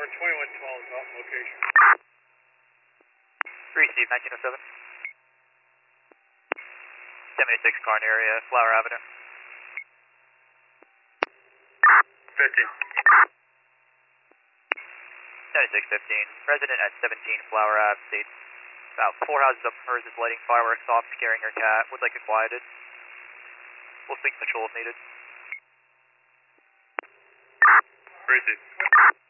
2112 is off location. Receive 1907. 76 Carn area, Flower Avenue. 50. 7615. Resident at 17 Flower Ave states about 4 houses up from hers is lighting fireworks off, scaring her cat. Would like it quieted. We'll speak to patrol if needed. Receive.